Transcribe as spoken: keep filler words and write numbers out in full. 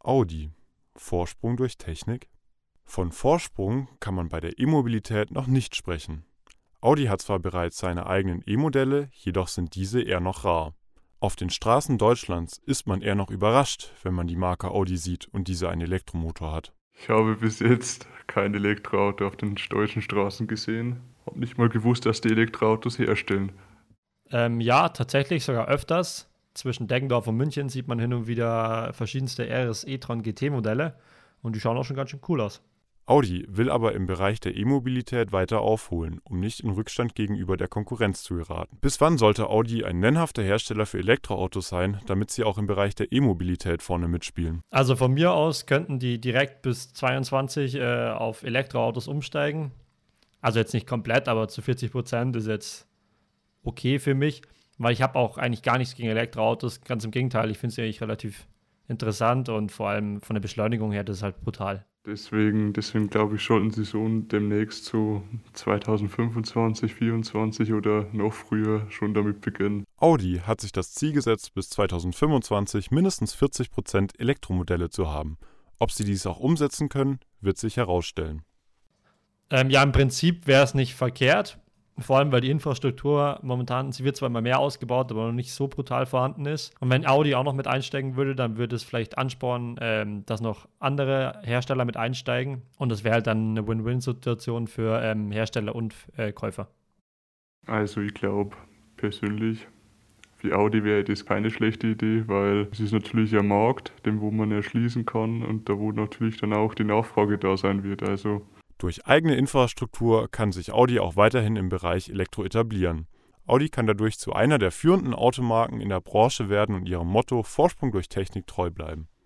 Audi. Vorsprung durch Technik? Von Vorsprung kann man bei der E-Mobilität noch nicht sprechen. Audi hat zwar bereits seine eigenen E-Modelle, jedoch sind diese eher noch rar. Auf den Straßen Deutschlands ist man eher noch überrascht, wenn man die Marke Audi sieht und diese einen Elektromotor hat. Ich habe bis jetzt kein Elektroauto auf den deutschen Straßen gesehen. Habe nicht mal gewusst, dass die Elektroautos herstellen. Ähm, ja, tatsächlich sogar öfters. Zwischen Deggendorf und München sieht man hin und wieder verschiedenste R S e-tron G T-Modelle und die schauen auch schon ganz schön cool aus. Audi will aber im Bereich der E-Mobilität weiter aufholen, um nicht in Rückstand gegenüber der Konkurrenz zu geraten. Bis wann sollte Audi ein nennhafter Hersteller für Elektroautos sein, damit sie auch im Bereich der E-Mobilität vorne mitspielen? Also von mir aus könnten die direkt bis zweiundzwanzig äh, auf Elektroautos umsteigen. Also jetzt nicht komplett, aber zu vierzig Prozent ist jetzt okay für mich, weil ich habe auch eigentlich gar nichts gegen Elektroautos. Ganz im Gegenteil, ich finde sie eigentlich relativ interessant und vor allem von der Beschleunigung her, das ist halt brutal. Deswegen, deswegen glaube ich, sollten sie so demnächst so zweitausendfünfundzwanzig, vierundzwanzig oder noch früher schon damit beginnen. Audi hat sich das Ziel gesetzt, bis zweitausendfünfundzwanzig mindestens vierzig Prozent Elektromodelle zu haben. Ob sie dies auch umsetzen können, wird sich herausstellen. Ähm, ja, im Prinzip wäre es nicht verkehrt. Vor allem, weil die Infrastruktur momentan, sie wird zwar immer mehr ausgebaut, aber noch nicht so brutal vorhanden ist. Und wenn Audi auch noch mit einsteigen würde, dann würde es vielleicht anspornen, ähm, dass noch andere Hersteller mit einsteigen. Und das wäre halt dann eine Win-Win-Situation für ähm, Hersteller und äh, Käufer. Also ich glaube persönlich, für Audi wäre das keine schlechte Idee, weil es ist natürlich ein Markt, den wo man erschließen kann und da wo natürlich dann auch die Nachfrage da sein wird. Also durch eigene Infrastruktur kann sich Audi auch weiterhin im Bereich Elektro etablieren. Audi kann dadurch zu einer der führenden Automarken in der Branche werden und ihrem Motto Vorsprung durch Technik treu bleiben.